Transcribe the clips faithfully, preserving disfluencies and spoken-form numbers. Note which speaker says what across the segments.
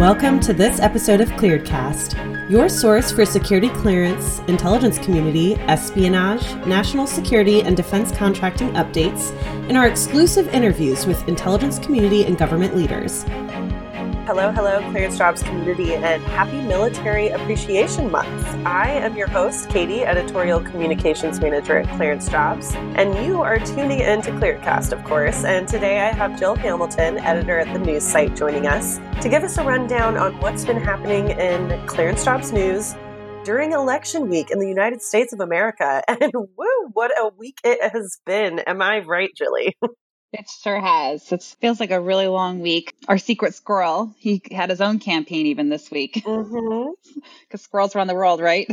Speaker 1: Welcome to this episode of ClearedCast, your source for security clearance, intelligence community, espionage, national security, and defense contracting updates, and our exclusive interviews with intelligence community and government leaders. Hello, hello, ClearanceJobs community, and happy Military Appreciation Month. I am your host, Katie, Editorial Communications Manager at ClearanceJobs, and you are tuning in to ClearedCast, of course, and today I have Jill Hamilton, editor at the news site, joining us to give us a rundown on what's been happening in ClearanceJobs news during election week in the United States of America. And woo, what a week it has been. Am I right, Jilly?
Speaker 2: It sure has. It feels like a really long week. Our secret squirrel, he had his own campaign even this week.
Speaker 1: Mm-hmm.
Speaker 2: Because squirrels run the world, right?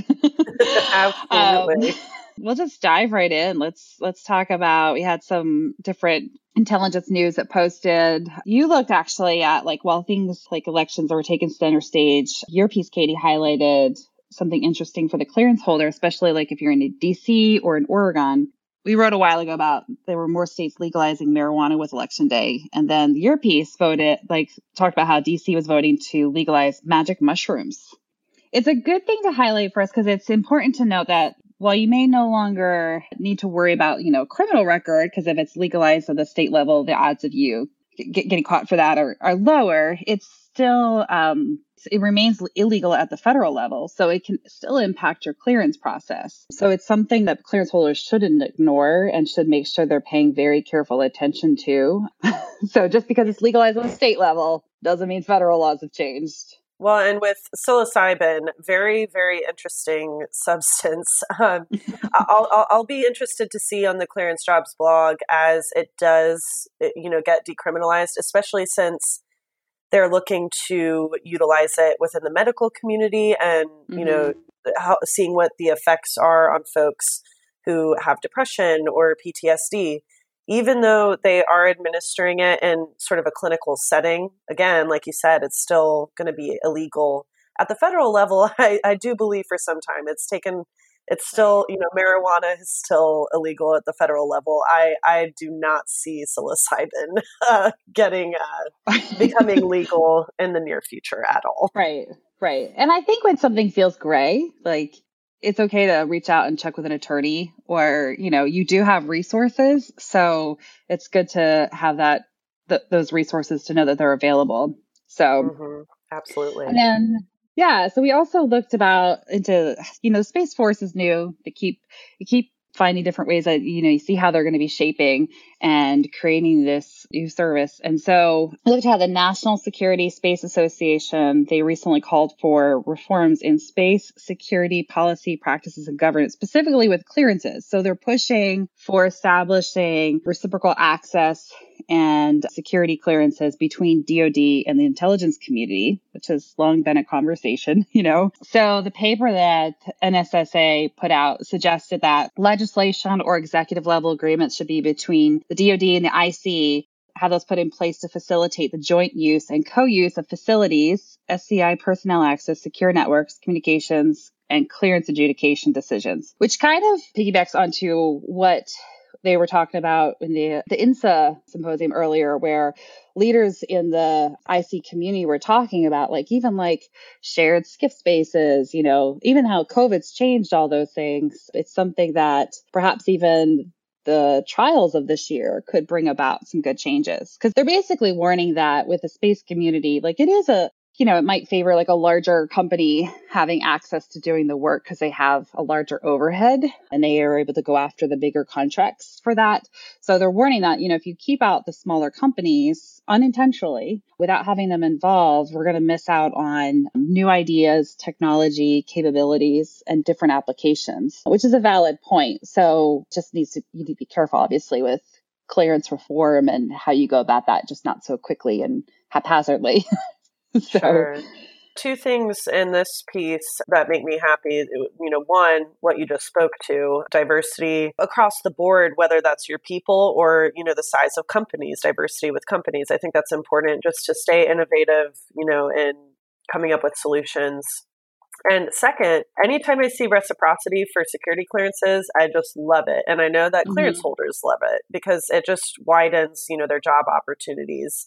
Speaker 1: Absolutely.
Speaker 2: Um, we'll just dive right in. Let's let's talk about, we had some different intelligence news that posted. You looked actually at like, while things like elections were taking center stage, your piece, Katie, highlighted something interesting for the clearance holder, especially like if you're in D C or in Oregon. We wrote a while ago about there were more states legalizing marijuana with election day. And then your piece voted, like, talked about how D C was voting to legalize magic mushrooms. It's a good thing to highlight for us because it's important to note that while you may no longer need to worry about, you know, criminal record, because if it's legalized at the state level, the odds of you get, getting caught for that are, are lower. It's still, um, it remains illegal at the federal level, so it can still impact your clearance process. So it's something that clearance holders shouldn't ignore and should make sure they're paying very careful attention to. So just because it's legalized on the state level doesn't mean federal laws have changed.
Speaker 1: Well, and with psilocybin, very, very interesting substance. Um, I'll, I'll, I'll be interested to see on the ClearanceJobs blog as it does, you know, get decriminalized, especially since they're looking to utilize it within the medical community and, mm-hmm. you know, how, seeing what the effects are on folks who have depression or P T S D. Even though they are administering it in sort of a clinical setting, again, like you said, it's still going to be illegal at the federal level. I, I do believe for some time it's taken, it's still, you know, marijuana is still illegal at the federal level. I, I do not see psilocybin uh, getting, uh, becoming legal in the near future at all.
Speaker 2: Right, right. And I think when something feels gray, like, it's okay to reach out and check with an attorney, or, you know, you do have resources. So it's good to have that, th- those resources to know that they're available. So
Speaker 1: mm-hmm. Absolutely.
Speaker 2: And then, yeah. So we also looked about into, you know, Space Force is new. They keep, they keep finding different ways that, you know, you see how they're going to be shaping and creating this new service. And so I looked at how the National Security Space Association, they recently called for reforms in space security policy, practices, and governance, specifically with clearances. So they're pushing for establishing reciprocal access and security clearances between D O D and the intelligence community, which has long been a conversation, you know. So the paper that N S S A put out suggested that legislation or executive level agreements should be between the D O D and the I C, have those put in place to facilitate the joint use and co-use of facilities, S C I personnel access, secure networks, communications, and clearance adjudication decisions, which kind of piggybacks onto what they were talking about in the, the INSA symposium earlier, where leaders in the I C community were talking about, like, even like shared skiff spaces, you know, even how COVID's changed all those things. It's something that perhaps even the trials of this year could bring about some good changes, because they're basically warning that with the space community, like, it is a, you know, it might favor like a larger company having access to doing the work because they have a larger overhead and they are able to go after the bigger contracts for that. So they're warning that, you know, if you keep out the smaller companies unintentionally without having them involved, we're going to miss out on new ideas, technology, capabilities, and different applications, which is a valid point. So just needs to, you need to be careful, obviously, with clearance reform and how you go about that, just not so quickly and haphazardly. So.
Speaker 1: Sure. Two things in this piece that make me happy. You know, one, what you just spoke to, diversity across the board, whether that's your people or, you know, the size of companies, diversity with companies. I think that's important just to stay innovative, you know, in coming up with solutions. And second, anytime I see reciprocity for security clearances, I just love it. And I know that clearance mm-hmm. holders love it because it just widens, you know, their job opportunities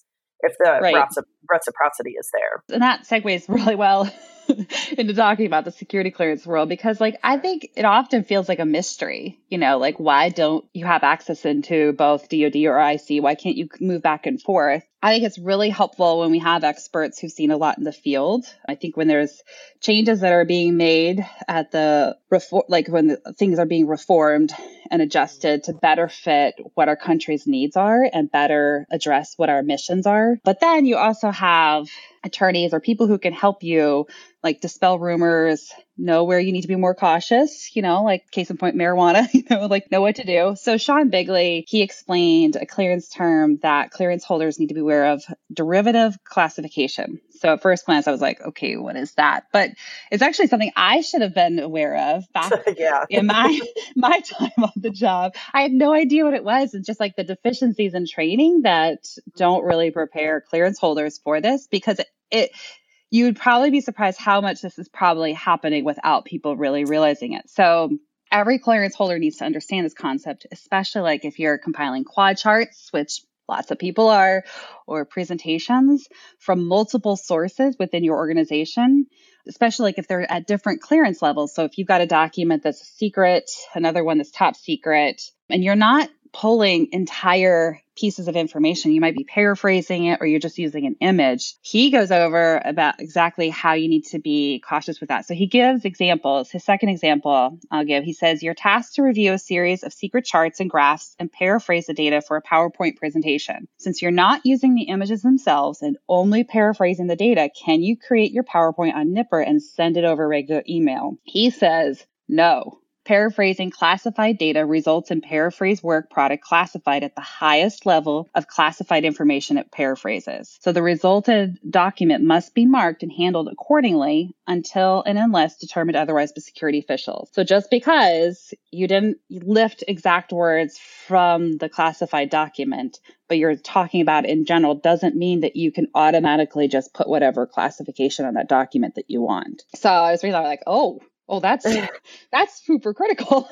Speaker 1: if the
Speaker 2: Right.
Speaker 1: recipro- reciprocity is there.
Speaker 2: And that segues really well into talking about the security clearance world, because like, I think it often feels like a mystery, you know, like why don't you have access into both D O D or I C? Why can't you move back and forth? I think it's really helpful when we have experts who've seen a lot in the field. I think when there's changes that are being made at the reform, like when the things are being reformed and adjusted to better fit what our country's needs are and better address what our missions are. But then you also have attorneys or people who can help you like dispel rumors, know where you need to be more cautious, you know, like case in point, marijuana, you know, like know what to do. So Sean Bigley, he explained a clearance term that clearance holders need to be aware of: derivative classification. So at first glance, I was like, okay, what is that? But it's actually something I should have been aware of back
Speaker 1: yeah.
Speaker 2: in my, my time on the job. I had no idea what it was. And just like the deficiencies in training that don't really prepare clearance holders for this, because it, it you would probably be surprised how much this is probably happening without people really realizing it. So every clearance holder needs to understand this concept, especially like if you're compiling quad charts, which lots of people are, or presentations from multiple sources within your organization, especially like if they're at different clearance levels. So if you've got a document that's a secret, another one that's top secret, and you're not pulling entire pieces of information, you might be paraphrasing it or you're just using an image. He goes over about exactly how you need to be cautious with that. So he gives examples. His second example I'll give, he says, you're tasked to review a series of secret charts and graphs and paraphrase the data for a PowerPoint presentation. Since you're not using the images themselves and only paraphrasing the data, can you create your PowerPoint on Nipper and send it over regular email? He says, no. Paraphrasing classified data results in paraphrase work product classified at the highest level of classified information it paraphrases. So the resulted document must be marked and handled accordingly until and unless determined otherwise by security officials. So just because you didn't lift exact words from the classified document, but you're talking about it in general, doesn't mean that you can automatically just put whatever classification on that document that you want. So I was reading, like, oh, Oh, that's that's super critical.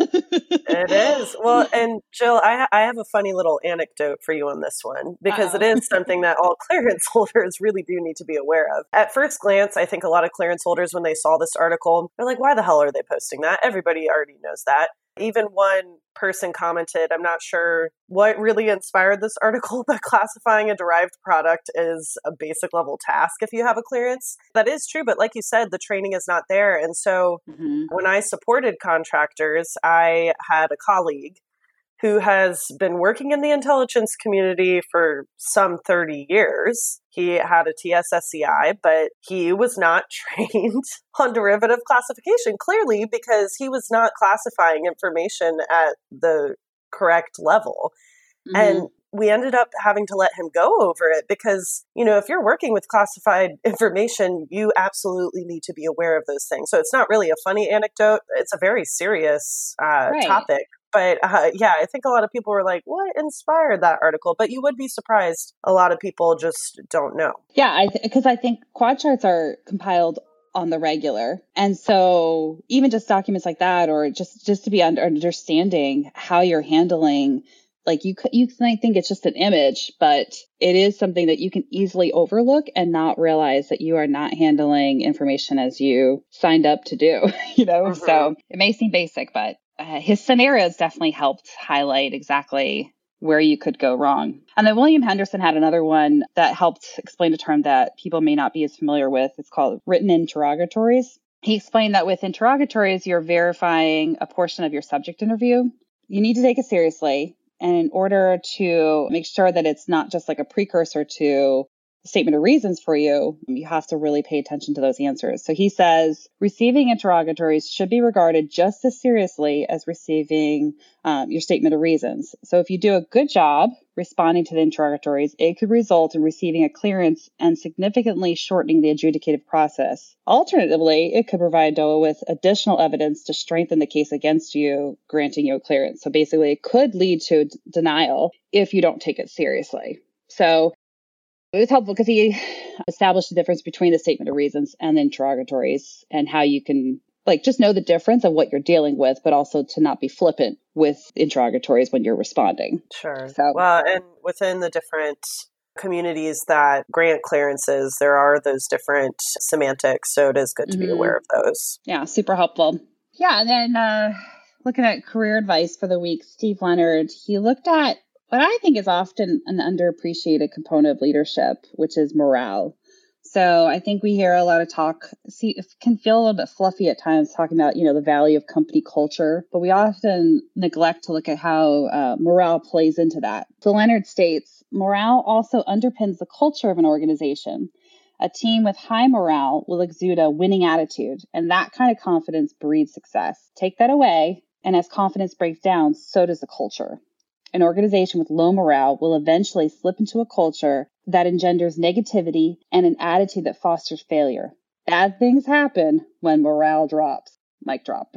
Speaker 1: It is. Well, and Jill, I, I have a funny little anecdote for you on this one, because Uh-oh. It is something that all clearance holders really do need to be aware of. At first glance, I think a lot of clearance holders, when they saw this article, they're like, why the hell are they posting that? Everybody already knows that. Even one person commented, I'm not sure what really inspired this article, but classifying a derived product is a basic level task if you have a clearance. That is true, but like you said, the training is not there. And so mm-hmm. when I supported contractors, I had a colleague who has been working in the intelligence community for some thirty years. He had a T S S C I, but he was not trained on derivative classification, clearly because he was not classifying information at the correct level. Mm-hmm. And we ended up having to let him go over it because, you know, if you're working with classified information, you absolutely need to be aware of those things. So it's not really a funny anecdote. It's a very serious uh, right. topic. But uh, yeah, I think a lot of people were like, what inspired that article? But you would be surprised. A lot of people just don't know.
Speaker 2: Yeah, because I, th- I think quad charts are compiled on the regular. And so even just documents like that, or just, just to be under understanding how you're handling, like you could, you might think it's just an image, but it is something that you can easily overlook and not realize that you are not handling information as you signed up to do, you know? Mm-hmm. So it may seem basic, but Uh, his scenarios definitely helped highlight exactly where you could go wrong. And then William Henderson had another one that helped explain a term that people may not be as familiar with. It's called written interrogatories. He explained that with interrogatories, you're verifying a portion of your subject interview. You need to take it seriously. And in order to make sure that it's not just like a precursor to the statement of reasons for you, you have to really pay attention to those answers. So he says, receiving interrogatories should be regarded just as seriously as receiving um, your statement of reasons. So if you do a good job responding to the interrogatories, it could result in receiving a clearance and significantly shortening the adjudicative process. Alternatively, it could provide D O A with additional evidence to strengthen the case against you, granting you a clearance. So basically, it could lead to d- denial if you don't take it seriously. So it was helpful because he established the difference between the statement of reasons and the interrogatories and how you can like just know the difference of what you're dealing with, but also to not be flippant with interrogatories when you're responding.
Speaker 1: Sure.
Speaker 2: So,
Speaker 1: well, and within the different communities that grant clearances, there are those different semantics. So it is good to be
Speaker 2: Mm-hmm.
Speaker 1: aware of those.
Speaker 2: Yeah, super helpful. Yeah, and then uh, looking at career advice for the week, Steve Leonard, he looked at what I think is often an underappreciated component of leadership, which is morale. So I think we hear a lot of talk, see, it can feel a little bit fluffy at times talking about, you know, the value of company culture, but we often neglect to look at how uh, morale plays into that. So Leonard states, morale also underpins the culture of an organization. A team with high morale will exude a winning attitude, and that kind of confidence breeds success. Take that away, and as confidence breaks down, so does the culture. An organization with low morale will eventually slip into a culture that engenders negativity and an attitude that fosters failure. Bad things happen when morale drops. Mic drop.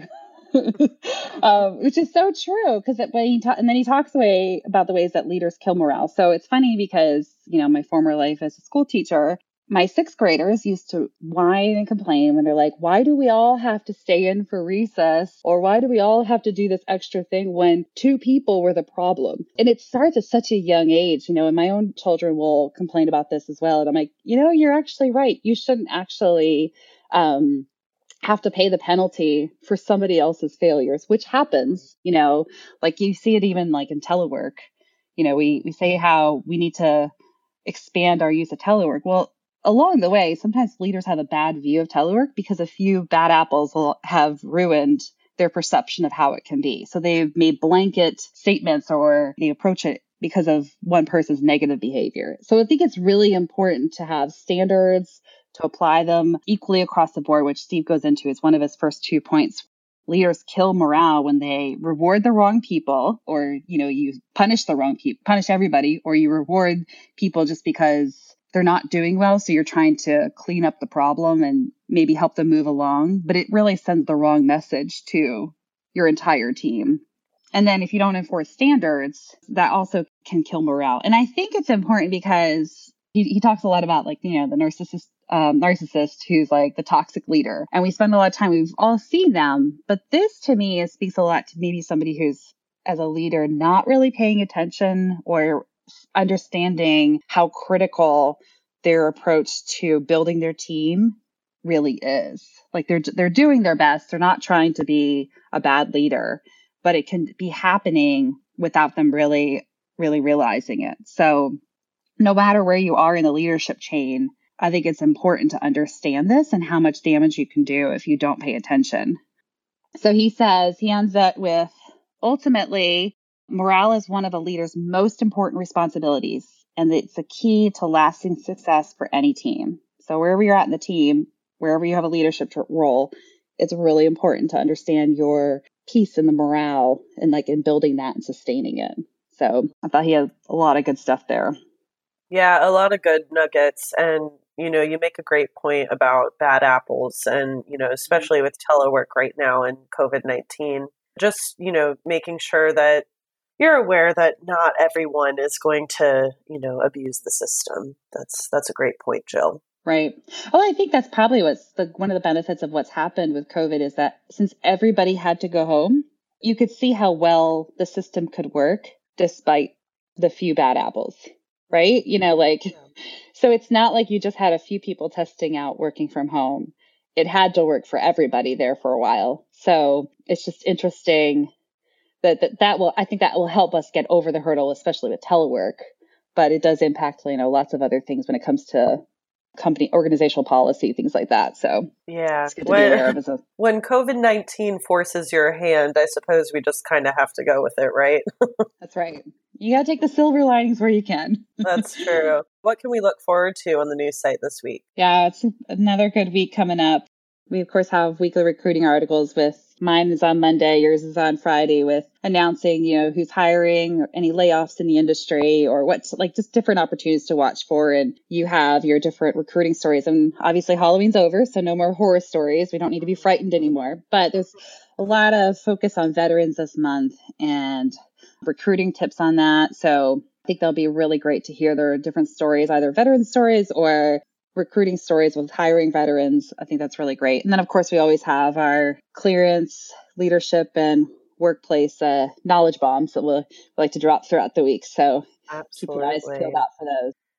Speaker 2: um, which is so true because when he ta- and then he talks away about the ways that leaders kill morale. So it's funny because, you know, my former life as a school teacher, my sixth graders used to whine and complain when they're like, why do we all have to stay in for recess? Or why do we all have to do this extra thing when two people were the problem? And it starts at such a young age, you know, and my own children will complain about this as well. And I'm like, you know, you're actually right. You shouldn't actually um, have to pay the penalty for somebody else's failures, which happens, you know, like you see it even like in telework. You know, we, we say how we need to expand our use of telework. Well, along the way, sometimes leaders have a bad view of telework because a few bad apples will have ruined their perception of how it can be. So they've made blanket statements or they approach it because of one person's negative behavior. So I think it's really important to have standards, to apply them equally across the board, which Steve goes into as one of his first two points. Leaders kill morale when they reward the wrong people, or, you know, you punish the wrong people, punish everybody, or you reward people just because they're not doing well. So you're trying to clean up the problem and maybe help them move along, but it really sends the wrong message to your entire team. And then if you don't enforce standards, that also can kill morale. And I think it's important because he, he talks a lot about, like, you know, the narcissist um, narcissist who's like the toxic leader. And we spend a lot of time, we've all seen them. But this to me is, speaks a lot to maybe somebody who's, as a leader, not really paying attention or understanding how critical their approach to building their team really is. Like they're they're doing their best. They're not trying to be a bad leader, but it can be happening without them really, really realizing it. So no matter where you are in the leadership chain, I think it's important to understand this and how much damage you can do if you don't pay attention. So he says, he ends it with, ultimately, morale is one of a leader's most important responsibilities, and it's a key to lasting success for any team. So wherever you're at in the team, wherever you have a leadership role, it's really important to understand your piece in the morale and like in building that and sustaining it. So I thought he had a lot of good stuff there.
Speaker 1: Yeah, a lot of good nuggets. And, you know, you make a great point about bad apples and, you know, especially with telework right now and COVID nineteen, just, you know, making sure that you're aware that not everyone is going to, you know, abuse the system. That's, that's a great point, Jill.
Speaker 2: Right. Well, I think that's probably what's the, one of the benefits of what's happened with COVID is that since everybody had to go home, you could see how well the system could work despite the few bad apples. Right? You know, like, so it's not like you just had a few people testing out working from home. It had to work for everybody there for a while. So it's just interesting that that, that will, I think that will help us get over the hurdle, especially with telework. But it does impact, you know, lots of other things when it comes to company organizational policy, things like that. So
Speaker 1: yeah,
Speaker 2: it's good to
Speaker 1: when,
Speaker 2: be aware of as a-
Speaker 1: when COVID nineteen forces your hand, I suppose we just kind of have to go with it, right?
Speaker 2: That's right. You got to take the silver linings where you can.
Speaker 1: That's true. What can we look forward to on the news site this week?
Speaker 2: Yeah, it's another good week coming up. We, of course, have weekly recruiting articles with mine is on Monday, yours is on Friday, with announcing, you know, who's hiring or any layoffs in the industry or what's like just different opportunities to watch for. And you have your different recruiting stories. And obviously Halloween's over, so no more horror stories. We don't need to be frightened anymore. But there's a lot of focus on veterans this month and recruiting tips on that. So I think they'll be really great to hear their different stories, either veteran stories or recruiting stories with hiring veterans. I think that's really great. And then, of course, we always have our clearance, leadership, and workplace uh, knowledge bombs that we'll we like to drop throughout the week. So
Speaker 1: Absolutely.
Speaker 2: keep your eyes peeled out for those.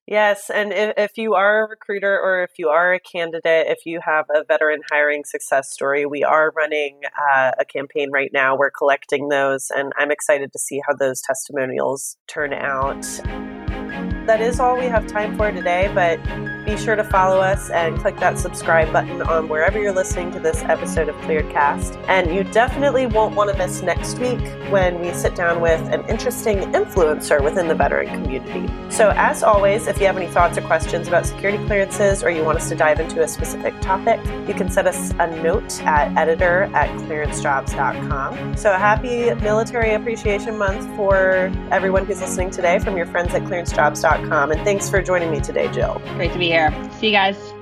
Speaker 1: Yes, and if, if you are a recruiter or if you are a candidate, if you have a veteran hiring success story, we are running uh, a campaign right now. We're collecting those, and I'm excited to see how those testimonials turn out. That is all we have time for today, but be sure to follow us and click that subscribe button on wherever you're listening to this episode of ClearedCast. And you definitely won't want to miss next week when we sit down with an interesting influencer within the veteran community. So as always, if you have any thoughts or questions about security clearances or you want us to dive into a specific topic, you can send us a note at editor at clearance jobs dot com. So happy Military Appreciation Month for everyone who's listening today from your friends at clearance jobs dot com. And thanks for joining me today, Jill.
Speaker 2: Great to be here. See you guys.